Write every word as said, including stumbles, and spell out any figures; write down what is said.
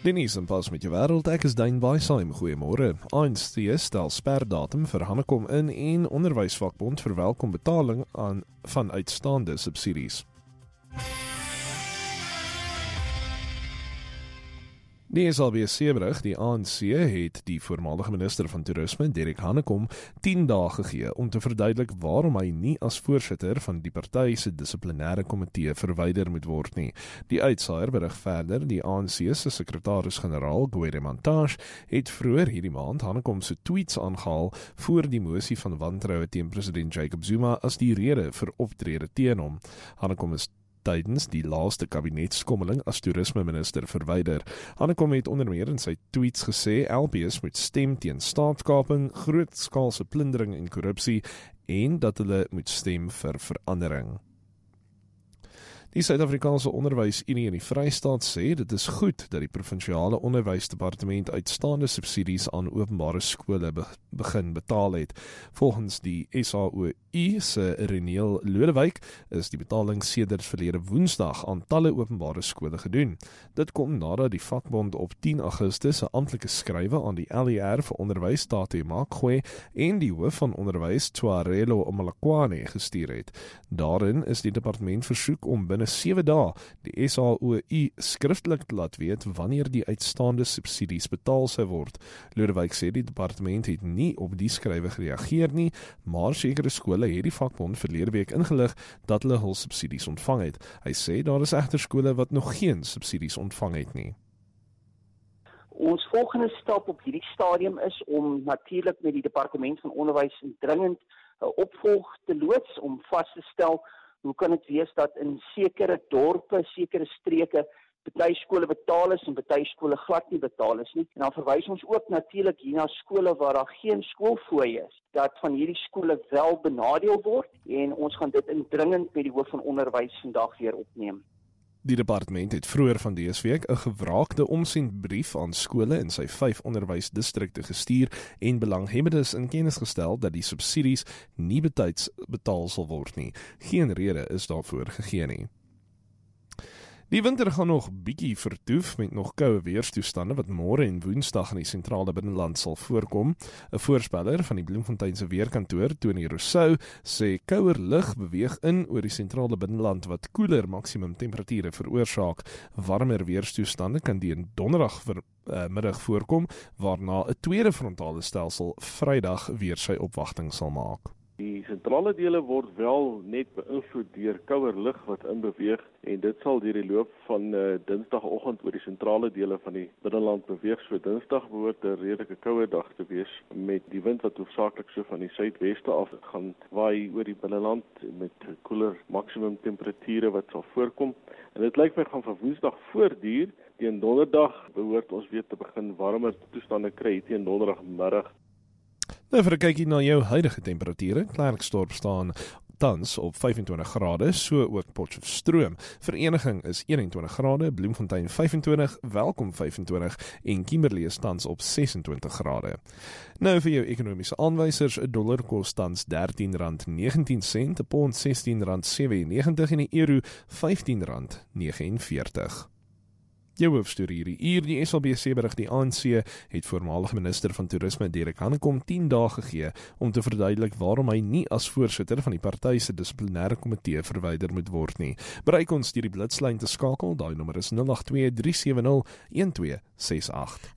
Die nuus en pas met jou wêreld, ek is Dane Baisaim, goeiemôre. A N C stel sperdatum vir Hanekom in en Onderwysvakbond verwelkom betaling aan van uitstaande subsidies. Die S A B C berig, die A N C het die voormalige minister van Toerisme, Derek Hanekom, tien dae gegee om te verduidelik waarom hy nie as voorsitter van die party se dissiplinêre komitee verwyder moet word nie. Die uitsaaier berig verder, die A N C se sekretaris-generaal, Gwede Mantashe, het vroeër hierdie maand Hanekom se tweets aangehaal voor die mosie van wantroue teen president Jacob Zuma as die rede vir optrede teen hom. Hanekom is tydens die laaste kabinetskommeling as toerisme-minister verwyder. Hanekom het onder meer in sy tweets gesê L P S moet stem teen staatskaping, grootskaalse plundering en korrupsie en dat hulle moet stem vir verandering. Die Suid-Afrikaanse Onderwysunie in die Vrystaat sê dit is goed dat die provinsiale onderwysdepartement uitstaande subsidies aan openbare skole be begin betaal het. Volgens die S A O I se Reniel Lodewyk is die betaling sedert verlede Woensdag aan talle openbare skole gedoen. Dit kom nadat die vakbond op tien Augustus 'n amptelike skrywe aan die L E R vir onderwys, Tate Makgwe, en die hoof van onderwys, Twarelo Omalakwane, gestuur het. Daarin is die departement versoek om binne sewe dae die S A O I skriftelik te laat weet wanneer die uitstaande subsidies betaal sou word. Lodewyk sê die departement het nie op die skrywe gereageer nie, maar sekere skole het die vakbond verlede week ingelig dat hulle hul subsidies ontvang het. Hy sê daar is egter skole wat nog geen subsidies ontvang het nie. Ons volgende stap op hierdie stadium is om natuurlik met die departement van onderwys dringend 'n opvolg te loods om vas te stel hoe kan dit wees dat in sekere dorpe, sekere streke party skole betaal is en party skole glad nie betaal is nie. En dan verwys ons ook natuurlik hier na skole waar daar geen skoolfooi is, dat van hierdie skole wel benadeel word en ons gaan dit indringend met die hoof van onderwys vandag weer opneem. Die departement het vroeër van dese week 'n gewraakte omsendbrief aan skole in sy vyf onderwysdistrikte gestuur en belanghebbendes in kennis gestel dat die subsidies nie betyds betaal sal word nie. Geen rede is daarvoor gegee nie. Die winter gaan nog bietjie vertoef met nog koue weerstoestande wat môre en Woensdag in die sentrale binneland sal voorkom. 'n Voorspeller van die Bloemfontein se weerkantoor, Tony Rousseau, sê kouer lug beweeg in oor die sentrale binneland wat koeler maksimum temperature veroorsaak. Warmer weerstoestande kan die in donderdag vir uh, middag voorkom, waarna 'n tweede frontale stelsel Vrydag weer sy opwagting sal maak. Die sentrale dele word wel net beïnvloed deur kouer lug wat inbeweeg en dit sal deur die loop van uh, Dinsdagoggend oor die sentrale dele van die binneland beweeg. So Dinsdag behoort 'n redelike koue dag te wees met die wind wat hoofsaaklik so van die suidweste af gaan waai oor die binneland met koeler maksimum temperature wat sal voorkom. En dit lyk my gaan van Woensdag voortduur. Teen Donderdag behoort ons weer te begin warmer toestande kry teen Donderdagmiddag. Nou vir 'n kykie na jou huidige temperature. Klerksdorp staan tans op vyfentwintig grade, so ook Potchefstroom. Vereniging is eenentwintig grade, Bloemfontein vyfentwintig, Welkom vyfentwintig en Kimberley is tans op sesentwintig grade. Nou vir jou ekonomiese aanwysers, 'n dollar kos tans dertien rand negentien sent, 'n pond sestien rand sewe en negentig en 'n euro vyftien rand vyf en veertig. Jou hoofstorie hierdie uur, die S A B C berig, die A N C het voormalige minister van Toerisme Derek Hanekom tien dae gegee om te verduidelik waarom hy nie as voorsitter van die party se dissiplinêre komitee verwyder moet word nie. Bereik ons deur die blitslyn te skakel, daai nommer is nul agt twee drie sewe nul een twee ses agt.